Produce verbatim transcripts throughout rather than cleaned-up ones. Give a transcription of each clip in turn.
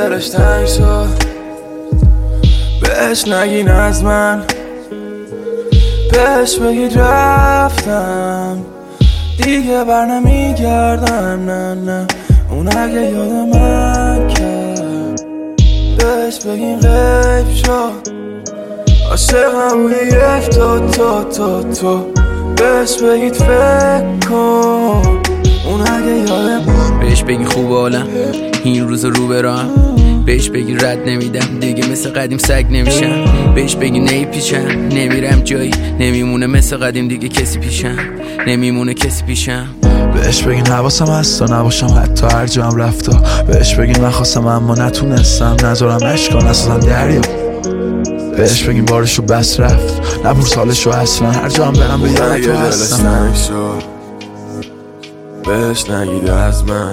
دلش تنگ شد بهش نگین از من، بهش بگید رفتم دیگه بر نمیگردم. نه نه اون اگه یاد من کرد بهش بگین غیب شد. عاشقم بودی یک تو تو تو تو بهش بگید فکر کن. اون اگه یاد بهش بگین خوب حالم این روز رو برام، بهش بگی رد نمیدم دیگه مثل قدیم سگ نمیشم. بهش بگی نی پیشم نمیرم جایی، نمیمونه مثل قدیم دیگه کسی پیشم، نمیمونه کسی پیشم. بهش بگین حواسم هست و نباشم حتی هر جا هم رفتا. بهش بگین من خواستم اما نتونستم نذارم عشقا نسازم دریا. بهش بگین بارشو بس رفت نبور سالشو اصلا هر جا هم برم به یاد تو هستم. بهش نگید از من،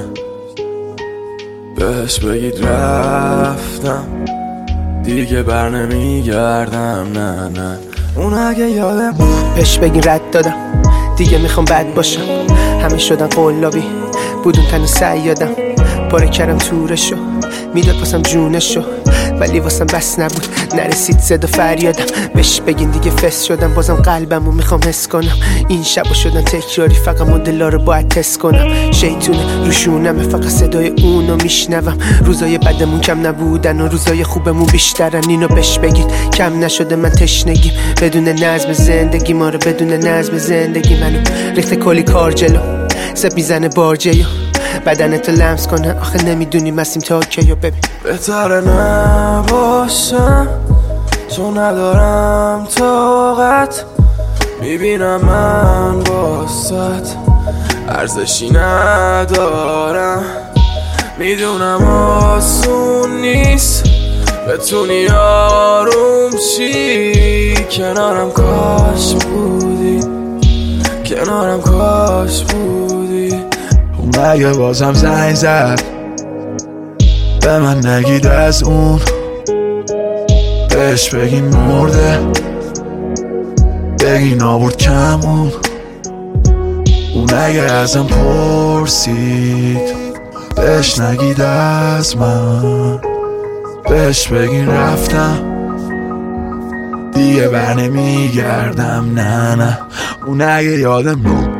بهش بگید رفتم دیگه بر نمیگردم. نه نه اون اگه یادم بهش بگین رد دادم دیگه میخوام بد باشم. همه شدن قلابی بودون تن سیادم، پاره کردم تورشو میداد واسم جونشو ولی واسم بس نبود نرسید صدا فریادم. بهش بگین دیگه فس شدم بازم قلبمو میخوام حس کنم. این شبا شدن تکراری فقط مدلا رو باید تست کنم. شیطونه روشونمه فقط صدای اونو میشنوم. روزای بدمون کم نبودن و روزای خوبمون بیشترن. اینو بهش بگید کم نشده من تشنگیم بدون نظم زندگی ما رو بدون نظم زندگی منو ریخته کلی کار جلو سب میزنه بارجیو بدنتو لمس کنه. آخه نمیدونی مسیم تا کیو ببین بهتره نباشم چون ندارم طاقت. میبینم من باست ارزشی ندارم. میدونم آسون نیست بتونی آروم شی. کنارم کاش بودی، کنارم کاش بودی. اون اگه بازم زنگ زد به من نگید از اون، بهش بگین مرده بگین آورد کمون. اون اگه ازم پرسید بهش نگید از من، بهش بگین رفتم دیگه بر نمیگردم. نه نه اون اگه یادم